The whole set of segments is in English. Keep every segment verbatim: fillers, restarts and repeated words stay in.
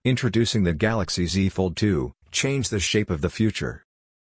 Introducing the Galaxy Z Fold two, change the shape of the future.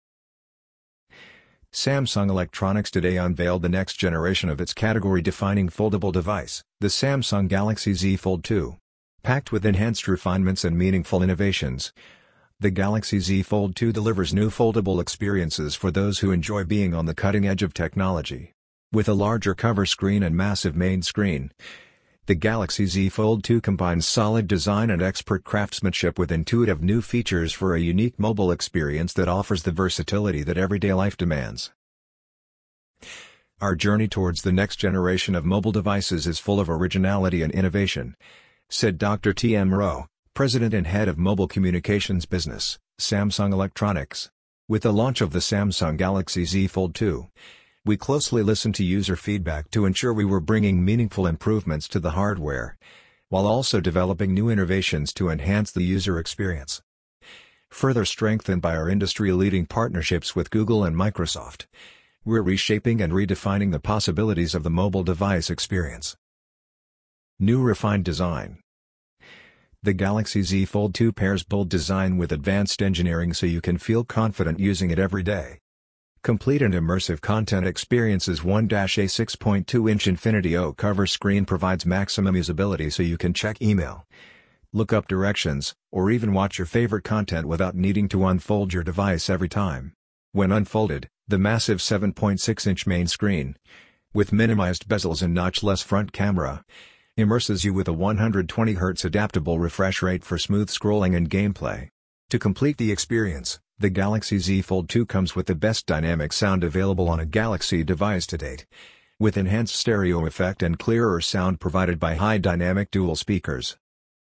Samsung Electronics today unveiled the next generation of its category-defining foldable device, the Samsung Galaxy Z Fold two. Packed with enhanced refinements and meaningful innovations, the Galaxy Z Fold two delivers new foldable experiences for those who enjoy being on the cutting edge of technology. With a larger cover screen and massive main screen, the Galaxy Z Fold two combines solid design and expert craftsmanship with intuitive new features for a unique mobile experience that offers the versatility that everyday life demands. Our journey towards the next generation of mobile devices is full of originality and innovation, said Doctor T M Rao, President and Head of Mobile Communications Business, Samsung Electronics. With the launch of the Samsung Galaxy Z Fold two, we closely listened to user feedback to ensure we were bringing meaningful improvements to the hardware, while also developing new innovations to enhance the user experience. Further strengthened by our industry-leading partnerships with Google and Microsoft, we're reshaping and redefining the possibilities of the mobile device experience. New refined design. The Galaxy Z Fold two pairs bold design with advanced engineering so you can feel confident using it every day. Complete and immersive content experiences. One A six point two inch Infinity O cover screen provides maximum usability so you can check email, look up directions, or even watch your favorite content without needing to unfold your device every time. When unfolded, the massive seven point six inch main screen, with minimized bezels and notchless front camera, immerses you with a one hundred twenty hertz adaptable refresh rate for smooth scrolling and gameplay. To complete the experience, the Galaxy Z Fold two comes with the best dynamic sound available on a Galaxy device to date, with enhanced stereo effect and clearer sound provided by high dynamic dual speakers.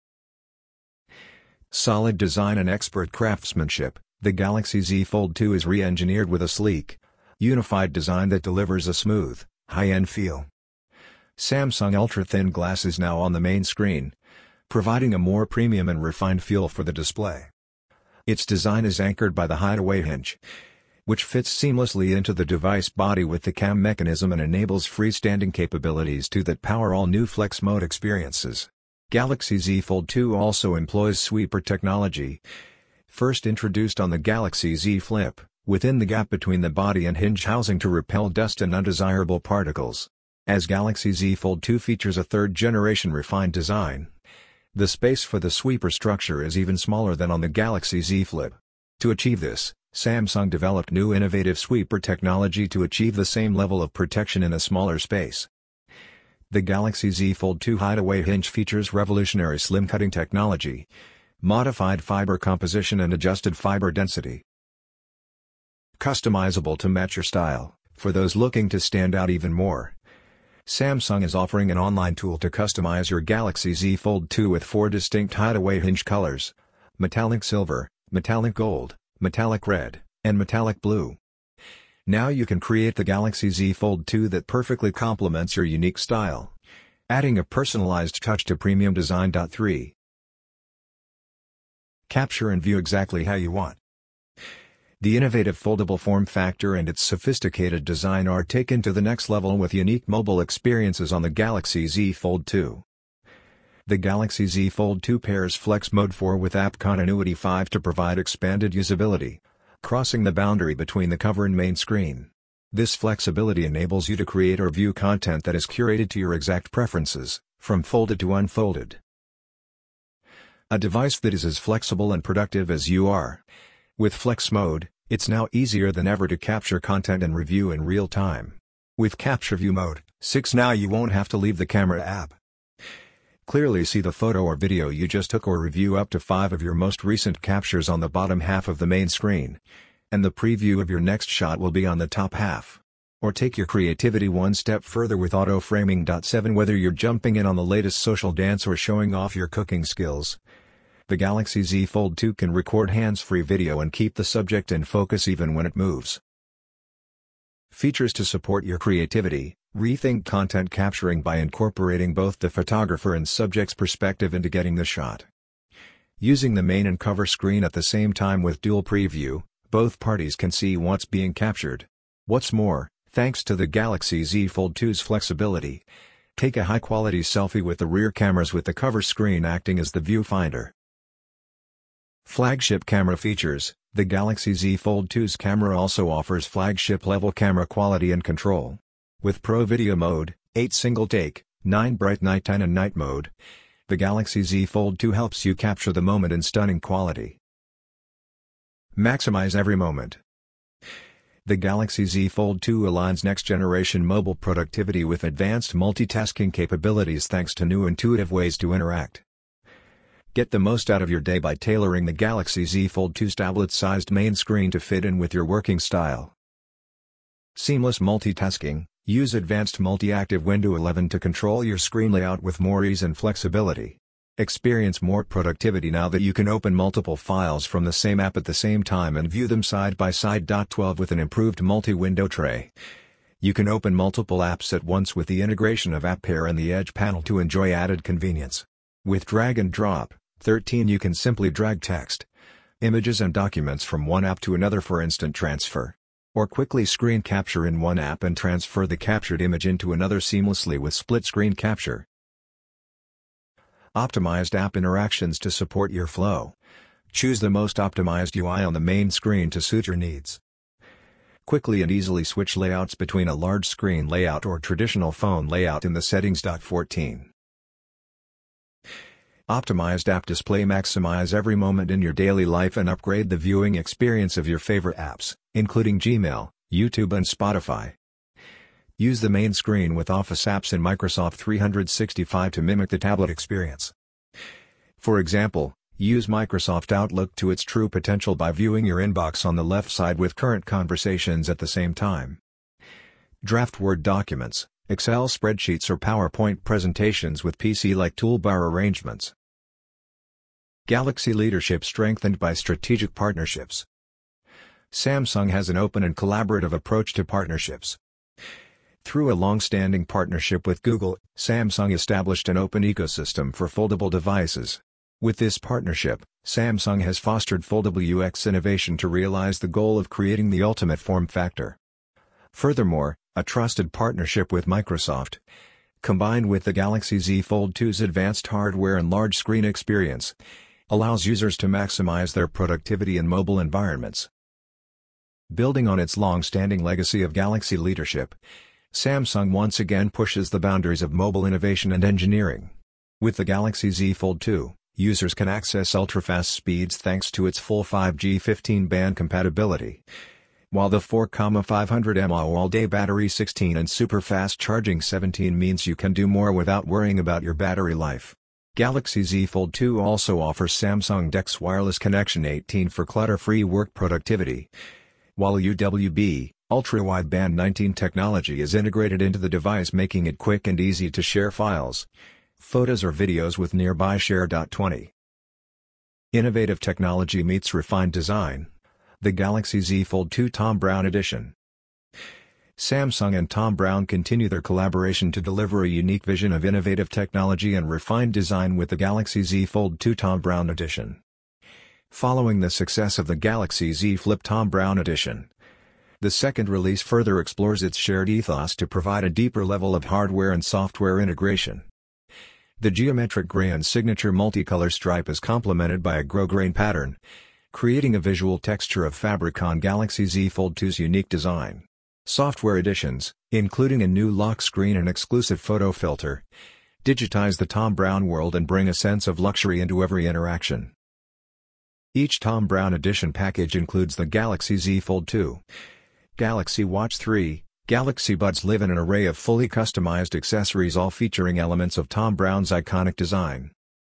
Solid design and expert craftsmanship. The Galaxy Z Fold two is re-engineered with a sleek, unified design that delivers a smooth, high-end feel. Samsung ultra-thin glass is now on the main screen, providing a more premium and refined feel for the display. Its design is anchored by the hideaway hinge, which fits seamlessly into the device body with the cam mechanism and enables freestanding capabilities too that power all new flex mode experiences. Galaxy Z Fold two also employs sweeper technology, first introduced on the Galaxy Z Flip, within the gap between the body and hinge housing to repel dust and undesirable particles. As Galaxy Z Fold two features a third-generation refined design, the space for the sweeper structure is even smaller than on the Galaxy Z Flip. To achieve this, Samsung developed new innovative sweeper technology to achieve the same level of protection in a smaller space. The Galaxy Z Fold two hideaway hinge features revolutionary slim cutting technology, modified fiber composition and adjusted fiber density. Customizable to match your style. For those looking to stand out even more, Samsung is offering an online tool to customize your Galaxy Z Fold two with four distinct hideaway hinge colors: metallic silver, metallic gold, metallic red, and metallic blue. Now you can create the Galaxy Z Fold two that perfectly complements your unique style, adding a personalized touch to premium design. three. Capture and view exactly how you want. The innovative foldable form factor and its sophisticated design are taken to the next level with unique mobile experiences on the Galaxy Z Fold two. The Galaxy Z Fold two pairs Flex Mode four with App Continuity five to provide expanded usability, crossing the boundary between the cover and main screen. This flexibility enables you to create or view content that is curated to your exact preferences, from folded to unfolded. A device that is as flexible and productive as you are. With Flex Mode, it's now easier than ever to capture content and review in real time. With Capture View Mode six now you won't have to leave the camera app. Clearly see the photo or video you just took or review up to five of your most recent captures on the bottom half of the main screen, and the preview of your next shot will be on the top half. Or take your creativity one step further with Auto Framing. seven Whether you're jumping in on the latest social dance or showing off your cooking skills, the Galaxy Z Fold two can record hands-free video and keep the subject in focus even when it moves. Features to support your creativity. Rethink content capturing by incorporating both the photographer and subject's perspective into getting the shot. Using the main and cover screen at the same time with dual preview, both parties can see what's being captured. What's more, thanks to the Galaxy Z Fold two's flexibility, take a high-quality selfie with the rear cameras with the cover screen acting as the viewfinder. Flagship camera features. The Galaxy Z Fold two's camera also offers flagship-level camera quality and control. With Pro Video Mode, eight single-take, nine bright nighttime and night mode, the Galaxy Z Fold two helps you capture the moment in stunning quality. Maximize every moment. The Galaxy Z Fold two aligns next-generation mobile productivity with advanced multitasking capabilities thanks to new intuitive ways to interact. Get the most out of your day by tailoring the Galaxy Z Fold two's tablet-sized main screen to fit in with your working style. Seamless multitasking. Use Advanced Multi-Active Window eleven to control your screen layout with more ease and flexibility. Experience more productivity now that you can open multiple files from the same app at the same time and view them side by side. twelve With an improved multi-window tray, you can open multiple apps at once with the integration of App Pair and the Edge panel to enjoy added convenience. With drag and drop. thirteen You can simply drag text, images and documents from one app to another for instant transfer. Or quickly screen capture in one app and transfer the captured image into another seamlessly with split screen capture. Optimized app interactions to support your flow. Choose the most optimized U I on the main screen to suit your needs. Quickly and easily switch layouts between a large screen layout or traditional phone layout in the settings. fourteen Optimized app display. Maximize every moment in your daily life and upgrade the viewing experience of your favorite apps, including Gmail, YouTube and Spotify. Use the main screen with Office apps in Microsoft three sixty-five to mimic the tablet experience. For example, use Microsoft Outlook to its true potential by viewing your inbox on the left side with current conversations at the same time. Draft Word documents, Excel spreadsheets or PowerPoint presentations with P C-like toolbar arrangements. Galaxy leadership strengthened by strategic partnerships. Samsung has an open and collaborative approach to partnerships. Through a long-standing partnership with Google, Samsung established an open ecosystem for foldable devices. With this partnership, Samsung has fostered foldable U X innovation to realize the goal of creating the ultimate form factor. Furthermore, a trusted partnership with Microsoft, combined with the Galaxy Z Fold two's advanced hardware and large screen experience, allows users to maximize their productivity in mobile environments. Building on its long-standing legacy of Galaxy leadership, Samsung once again pushes the boundaries of mobile innovation and engineering. With the Galaxy Z Fold two, users can access ultra-fast speeds thanks to its full five G fifteen band compatibility, while the four thousand five hundred milliamp hour all-day battery sixteen and super-fast charging seventeen means you can do more without worrying about your battery life. Galaxy Z Fold two also offers Samsung DeX wireless connection eighteen for clutter-free work productivity, while U W B, ultra-wideband nineteen technology is integrated into the device, making it quick and easy to share files, photos or videos with nearby. Share. twenty Innovative technology meets refined design. The Galaxy Z Fold two Thom Browne Edition. Samsung and Thom Browne continue their collaboration to deliver a unique vision of innovative technology and refined design with the Galaxy Z Fold two Thom Browne Edition. Following the success of the Galaxy Z Flip Thom Browne Edition, the second release further explores its shared ethos to provide a deeper level of hardware and software integration. The geometric gray and signature multicolor stripe is complemented by a grosgrain pattern, creating a visual texture of fabric on Galaxy Z Fold two's unique design. Software additions, including a new lock screen and exclusive photo filter, digitize the Thom Browne world and bring a sense of luxury into every interaction. Each Thom Browne Edition package includes the Galaxy Z Fold two, Galaxy Watch three, Galaxy Buds Live and an array of fully customized accessories, all featuring elements of Thom Browne's iconic design.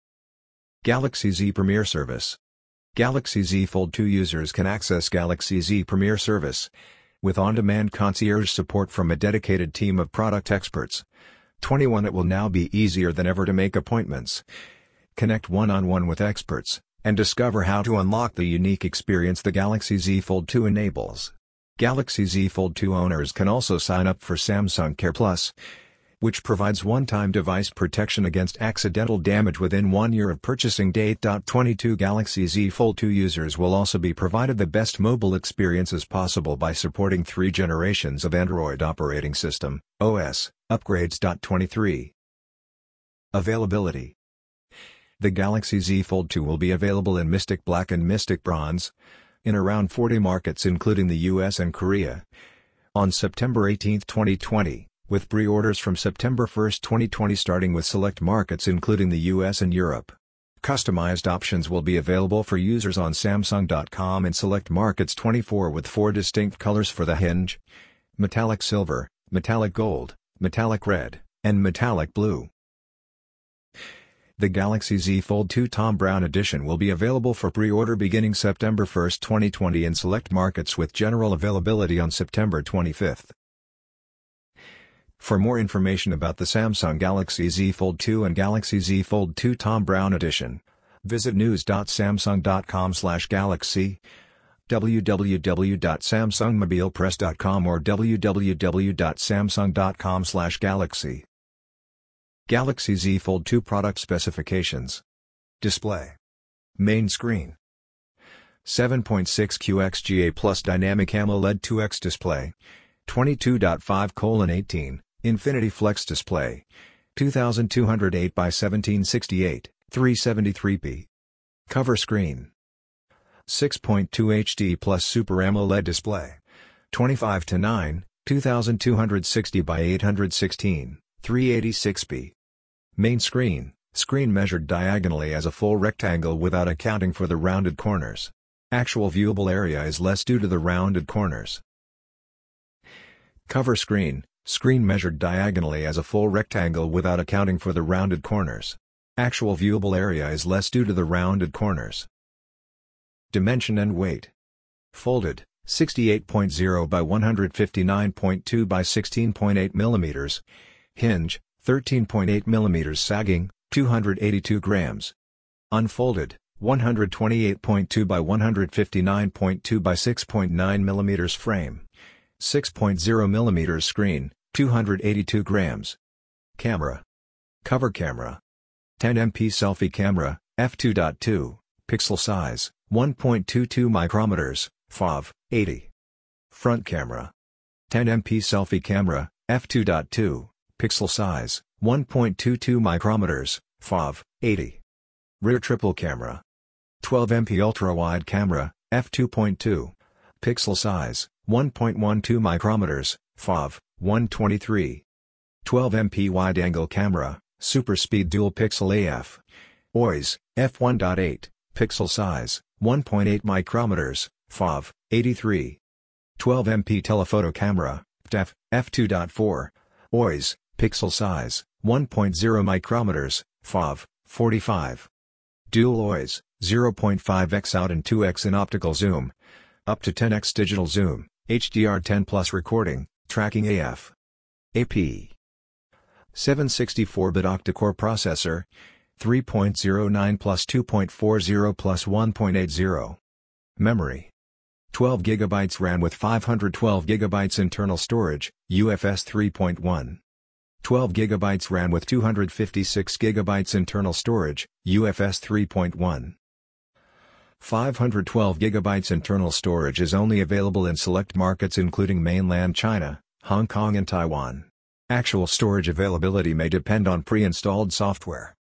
Galaxy Z Premier Service. Galaxy Z Fold two users can access Galaxy Z Premier Service, with on-demand concierge support from a dedicated team of product experts. twenty-one It will now be easier than ever to make appointments, connect one-on-one with experts, and discover how to unlock the unique experience the Galaxy Z Fold two enables. Galaxy Z Fold two owners can also sign up for Samsung Care Plus, which provides one-time device protection against accidental damage within one year of purchasing date. twenty-two Galaxy Z Fold two users will also be provided the best mobile experiences possible by supporting three generations of Android operating system, O S, upgrades. twenty-three Availability. The Galaxy Z Fold two will be available in Mystic Black and Mystic Bronze, in around forty markets including the U S and Korea, on September eighteenth twenty twenty, with pre-orders from September first twenty twenty starting with select markets including the U S and Europe. Customized options will be available for users on Samsung dot com in select markets twenty-four with four distinct colors for the hinge: metallic silver, metallic gold, metallic red, and metallic blue. The Galaxy Z Fold two Tom Brown Edition will be available for pre-order beginning September first twenty twenty in select markets with general availability on September twenty-fifth. For more information about the Samsung Galaxy Z Fold two and Galaxy Z Fold two Tom Brown Edition, visit news dot samsung dot com slash galaxy, w w w dot samsung mobile press dot com or w w w dot samsung dot com slash galaxy. Galaxy Z Fold two product specifications. Display. Main screen. seven point six Q X G A plus Dynamic AMOLED two X display. twenty-two point five by eighteen, Infinity Flex display. two thousand two hundred eight by seventeen sixty-eight, three seventy-three p. Cover screen. six point two H D plus Super AMOLED display. twenty-five to nine, two thousand two hundred sixty by eight sixteen, three eighty-six p. Main screen, screen measured diagonally as a full rectangle without accounting for the rounded corners. Actual viewable area is less due to the rounded corners. Cover screen, screen measured diagonally as a full rectangle without accounting for the rounded corners. Actual viewable area is less due to the rounded corners. Dimension and weight. Folded, sixty-eight point zero by one fifty-nine point two by sixteen point eight millimeters. Hinge, thirteen point eight millimeters sagging, two hundred eighty-two grams. Unfolded, one twenty-eight point two by one fifty-nine point two by six point nine millimeters frame. six point zero millimeters screen, two hundred eighty-two grams. Camera. Cover camera. ten megapixel selfie camera, f two point two, pixel size, one point two two micrometers, F O V, eighty. Front camera. ten megapixel selfie camera, f two point two, pixel size, one point two two micrometers, F O V, eighty. Rear triple camera. twelve megapixel ultra-wide camera, f two point two, pixel size, one point one two micrometers, F O V, one twenty-three. twelve megapixel wide-angle camera, super speed dual-pixel A F. O I S, f one point eight, pixel size, one point eight micrometers, F O V, eighty-three. twelve megapixel telephoto camera, T E F, f two point four. O I S, pixel size, one point zero micrometers, F O V, forty-five. Dual O I S, zero point five x out and two x in optical zoom. Up to ten x digital zoom, H D R ten plus recording, tracking A F. A P. seven sixty-four bit octa-core processor, three point zero nine plus two point four zero plus one point eight zero. Memory. twelve gigabytes RAM with five hundred twelve gigabytes internal storage, U F S three point one. twelve gigabytes RAM with two hundred fifty-six gigabytes internal storage, U F S three point one. five hundred twelve gigabytes internal storage is only available in select markets including mainland China, Hong Kong and Taiwan. Actual storage availability may depend on pre-installed software.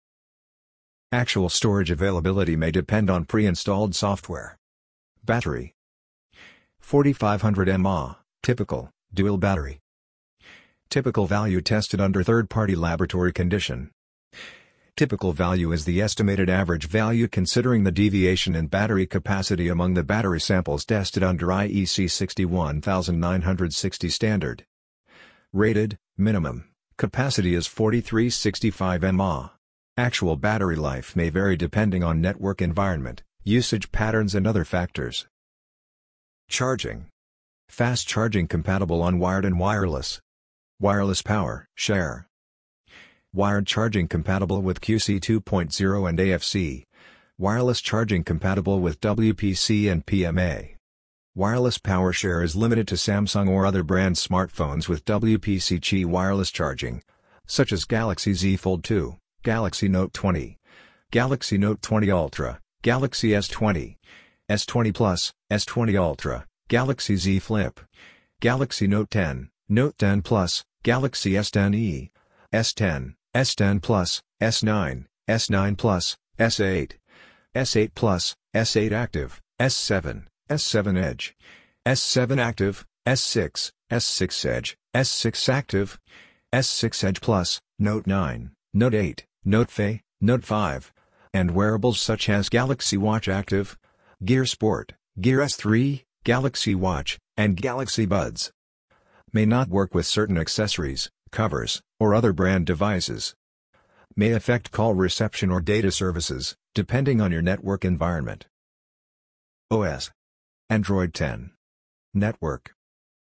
Actual storage availability may depend on pre-installed software. Battery. forty-five hundred milliamp hour, typical, dual battery. Typical value tested under third-party laboratory condition. Typical value is the estimated average value considering the deviation in battery capacity among the battery samples tested under I E C six one nine six zero standard. Rated, minimum, capacity is forty-three sixty-five milliamp hour. Actual battery life may vary depending on network environment, usage patterns and other factors. Charging. Fast charging compatible on wired and wireless. Wireless power share. Wired charging compatible with Q C two point oh and A F C. Wireless charging compatible with W P C and P M A. Wireless power share is limited to Samsung or other brands' smartphones with W P C Qi wireless charging, such as Galaxy Z Fold two, Galaxy Note twenty, Galaxy Note twenty Ultra, Galaxy S twenty, S twenty Plus, S twenty Ultra, Galaxy Z Flip, Galaxy Note ten, Note ten Plus, Galaxy S ten e, S ten, S ten Plus, S nine, S nine Plus, S eight, S eight Plus, S eight Active, S seven, S seven Edge, S seven Active, S six, S six Edge, S six Active, S six Edge Plus, Note nine, Note eight, Note five, Note five, and wearables such as Galaxy Watch Active, Gear Sport, Gear S three, Galaxy Watch, and Galaxy Buds. May not work with certain accessories, covers, or other brand devices. May affect call reception or data services, depending on your network environment. O S. Android ten. Network.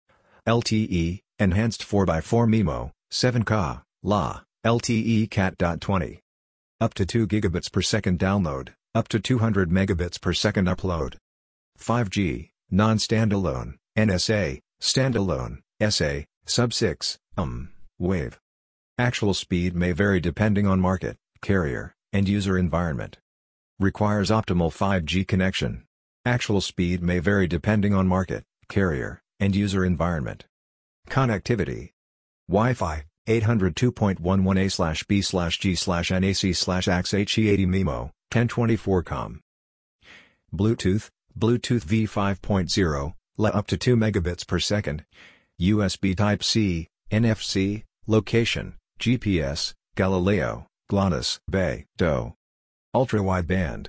L T E, Enhanced four by four MIMO, seven K, La, L T E Cat twenty. Up to two gigabits per second download, up to two hundred megabits per second upload. five G, non-standalone, N S A, standalone, S A, sub six, um, Wave. Actual speed may vary depending on market, carrier, and user environment. Requires optimal five G connection. Actual speed may vary depending on market, carrier, and user environment. Connectivity. Wi-Fi, eight oh two dot eleven A slash B slash G slash N A C slash A X H E eighty MIMO, ten twenty-four com. Bluetooth, Bluetooth V five point oh, L E up to two megabits per second. U S B Type-C, N F C, location, G P S, Galileo, GLONASS, Beidou. Ultra-wideband.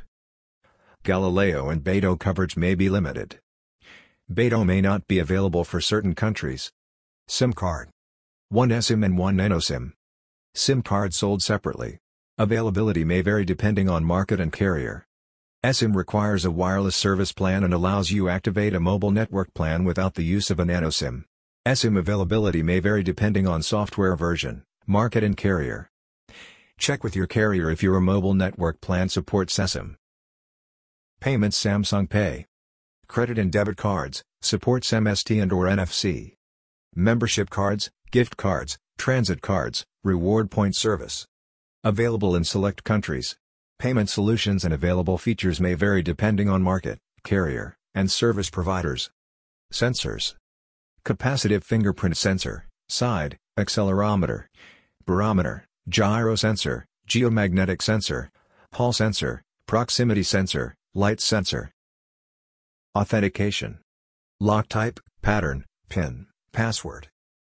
Galileo and Beidou coverage may be limited. Beidou may not be available for certain countries. SIM card. One eSIM and one NanoSIM. SIM card sold separately. Availability may vary depending on market and carrier. eSIM requires a wireless service plan and allows you activate a mobile network plan without the use of a NanoSIM. eSIM availability may vary depending on software version, market and carrier. Check with your carrier if your mobile network plan supports eSIM. Payments. Samsung Pay. Credit and debit cards, supports M S T and or N F C. Membership cards, gift cards, transit cards, reward point service. Available in select countries. Payment solutions and available features may vary depending on market, carrier, and service providers. Sensors. Capacitive fingerprint sensor, side, accelerometer, barometer, gyro sensor, geomagnetic sensor, Hall sensor, proximity sensor, light sensor. Authentication. Lock type, pattern, PIN, password.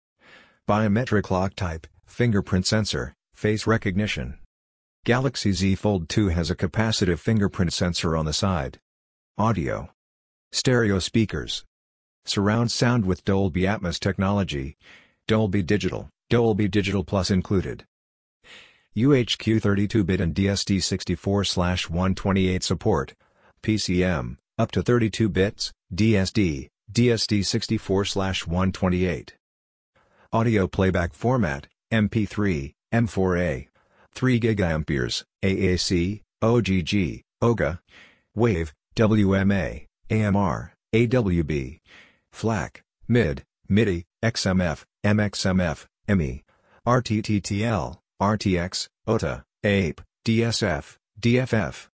Biometric lock type, fingerprint sensor, face recognition. Galaxy Z Fold two has a capacitive fingerprint sensor on the side. Audio. Stereo speakers. Surround sound with Dolby Atmos technology. Dolby Digital, Dolby Digital Plus included. U H Q thirty-two bit and D S D sixty-four slash one twenty-eight support. P C M, up to thirty-two bits, D S D, D S D sixty-four slash one twenty-eight. Audio playback format, M P three, M four A. three gigaamperes, A A C, O G G, O G A. Wave, W M A, A M R, A W B. FLAC, MID, MIDI, X M F, M X M F, M E. R T T T L, R T X, O T A, A P E, D S F, D F F.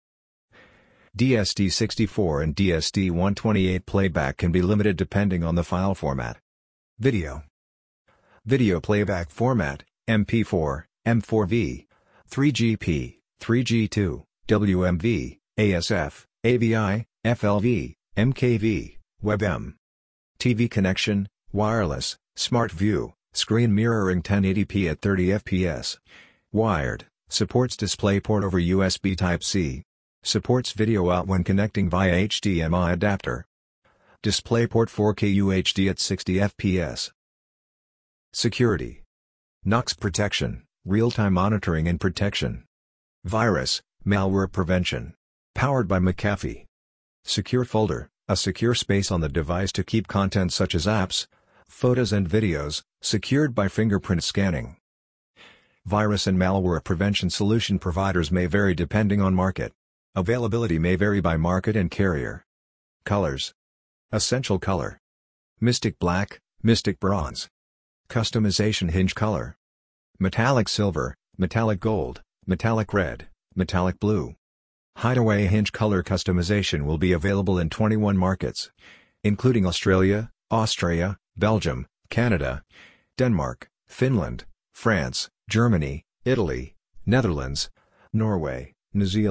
D S D sixty-four and D S D one twenty-eight playback can be limited depending on the file format. Video. Video playback format, M P four, M four V, three G P, three G two, W M V, A S F, A V I, F L V, M K V, WebM. T V connection, wireless, Smart View, screen mirroring ten eighty p at thirty F P S. Wired, supports DisplayPort over U S B Type-C. Supports video out when connecting via H D M I adapter. DisplayPort four K U H D at sixty F P S. Security. Knox protection, real-time monitoring and protection. Virus, malware prevention. Powered by McAfee. Secure folder, a secure space on the device to keep content such as apps, photos and videos, secured by fingerprint scanning. Virus and malware prevention solution providers may vary depending on market. Availability may vary by market and carrier. Colors. Essential color. Mystic black, Mystic bronze. Customization hinge color. Metallic silver, metallic gold, metallic red, metallic blue. Hideaway hinge color customization will be available in twenty-one markets, including Australia, Austria, Belgium, Canada, Denmark, Finland, France, Germany, Italy, Netherlands, Norway, New Zealand,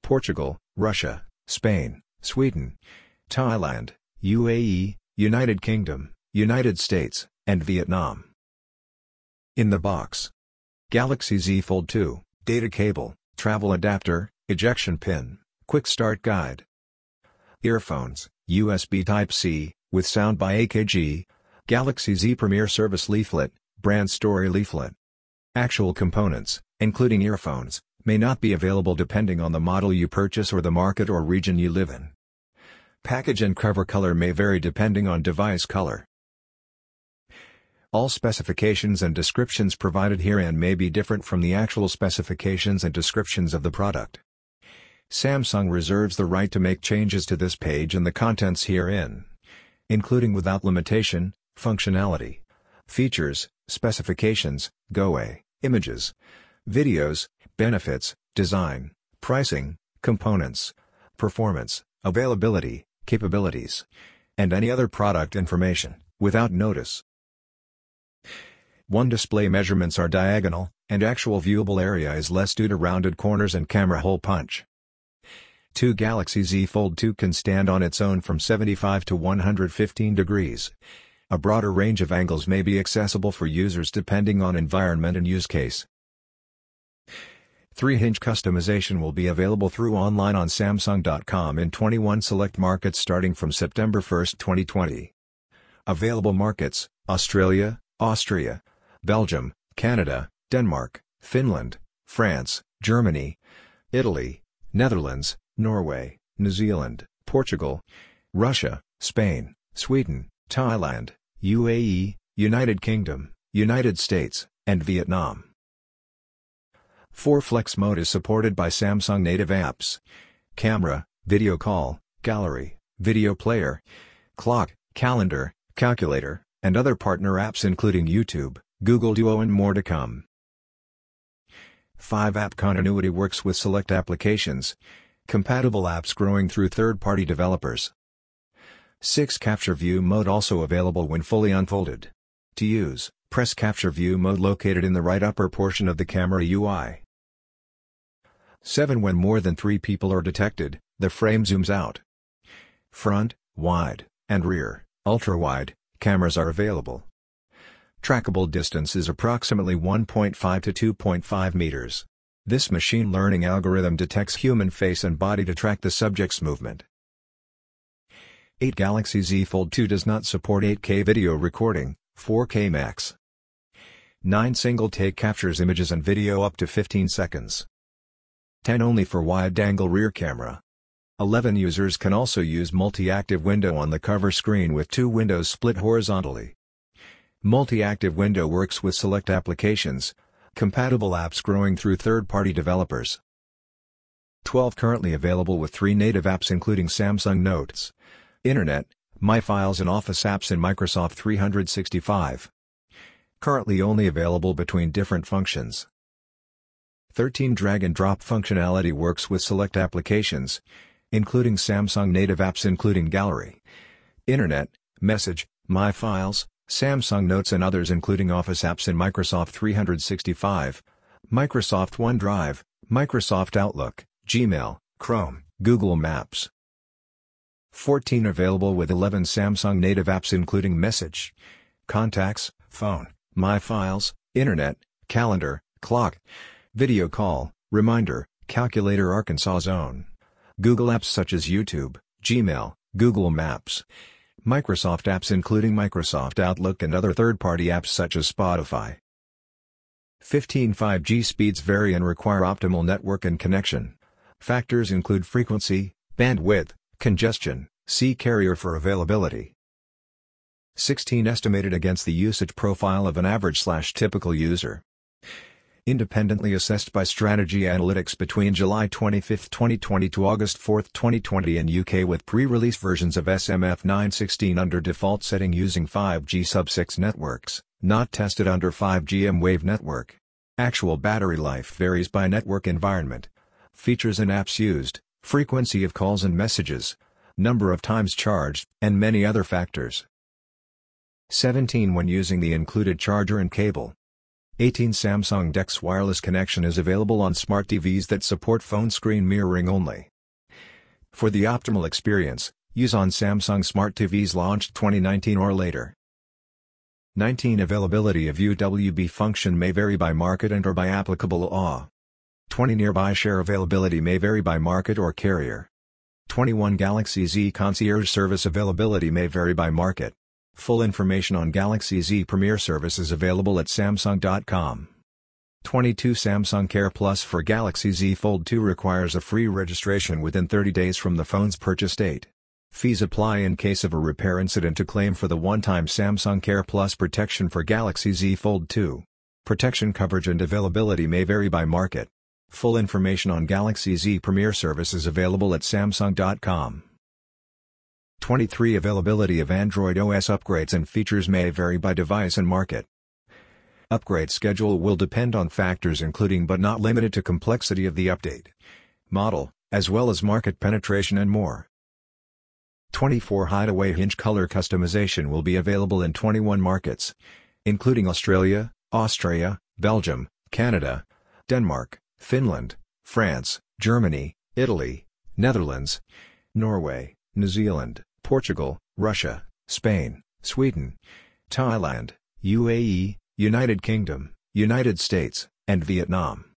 Portugal, Russia, Spain, Sweden, Thailand, U A E, United Kingdom, United States, and Vietnam. In the box: Galaxy Z Fold two, data cable, travel adapter, ejection pin, quick start guide. Earphones, U S B Type-C, with sound by A K G, Galaxy Z Premier Service Leaflet, brand story leaflet. Actual components, including earphones, may not be available depending on the model you purchase or the market or region you live in. Package and cover color may vary depending on device color. All specifications and descriptions provided herein may be different from the actual specifications and descriptions of the product. Samsung reserves the right to make changes to this page and the contents herein, including without limitation, functionality, features, specifications, G O A, images, videos, benefits, design, pricing, components, performance, availability, capabilities, and any other product information, without notice. one Display measurements are diagonal, and actual viewable area is less due to rounded corners and camera hole punch. two Galaxy Z Fold two can stand on its own from seventy-five to one hundred fifteen degrees. A broader range of angles may be accessible for users depending on environment and use case. three hinge customization will be available through online on Samsung dot com in twenty-one select markets starting from September first, twenty twenty. Available markets: Australia, Austria, Belgium, Canada, Denmark, Finland, France, Germany, Italy, Netherlands, Norway, New Zealand, Portugal, Russia, Spain, Sweden, Thailand, U A E, United Kingdom, United States, and Vietnam. four Flex Mode is supported by Samsung native apps: Camera, Video Call, Gallery, Video Player, Clock, Calendar, Calculator, and other partner apps including YouTube, Google Duo and more to come. five App Continuity works with select applications. Compatible apps growing through third-party developers. six Capture View Mode also available when fully unfolded. To use, press Capture View Mode located in the right upper portion of the camera U I. seven When more than three people are detected, the frame zooms out. Front, wide, and rear, ultra-wide, cameras are available. Trackable distance is approximately one point five to two point five meters. This machine learning algorithm detects human face and body to track the subject's movement. eight Galaxy Z Fold two does not support eight K video recording, four K max. nine Single-take captures images and video up to fifteen seconds. ten Only for wide-angle rear camera. eleven Users can also use multi-active window on the cover screen with two windows split horizontally. Multi-active window works with select applications. Compatible apps growing through third-party developers. twelve Currently available with three native apps including Samsung Notes, Internet, My Files and Office apps in Microsoft three sixty-five. Currently only available between different functions. thirteen Drag and drop functionality works with select applications, including Samsung native apps including Gallery, Internet, Message, My Files, Samsung Notes and others including Office apps in Microsoft three sixty-five, Microsoft OneDrive, Microsoft Outlook, Gmail, Chrome, Google Maps. fourteen Available with eleven Samsung native apps including Message, Contacts, Phone, My Files, Internet, Calendar, Clock, Video Call, Reminder, Calculator Arkansas Zone. Google apps such as YouTube, Gmail, Google Maps. Microsoft apps including Microsoft Outlook and other third-party apps such as Spotify. fifteen five G speeds vary and require optimal network and connection. Factors include frequency, bandwidth, congestion, see carrier for availability. sixteen Estimated against the usage profile of an average/typical user. Independently assessed by Strategy Analytics between July twenty-fifth, twenty twenty to August fourth, twenty twenty in U K with pre-release versions of S M F nine sixteen under default setting using five G sub six networks, not tested under five G M-Wave network. Actual battery life varies by network environment. Features and apps used, frequency of calls and messages, number of times charged, and many other factors. seventeen When using the included charger and cable. eighteen Samsung DeX wireless connection is available on smart T Vs that support phone screen mirroring only. For the optimal experience, use on Samsung Smart T Vs launched twenty nineteen or later. nineteen Availability of U W B function may vary by market and or by applicable law. twenty Nearby share availability may vary by market or carrier. twenty-one Galaxy Z concierge service availability may vary by market. Full information on Galaxy Z Premier service is available at samsung dot com. twenty-two Samsung Care Plus for Galaxy Z Fold two requires a free registration within thirty days from the phone's purchase date. Fees apply in case of a repair incident. To claim for the one-time Samsung Care Plus protection for Galaxy Z Fold two. Protection coverage and availability may vary by market. Full information on Galaxy Z Premier service is available at samsung dot com. twenty-three Availability of Android O S upgrades and features may vary by device and market. Upgrade schedule will depend on factors including but not limited to complexity of the update, model, as well as market penetration and more. twenty-four Hideaway hinge color customization will be available in twenty-one markets, including Australia, Austria, Belgium, Canada, Denmark, Finland, France, Germany, Italy, Netherlands, Norway, New Zealand, Portugal, Russia, Spain, Sweden, Thailand, U A E, United Kingdom, United States, and Vietnam.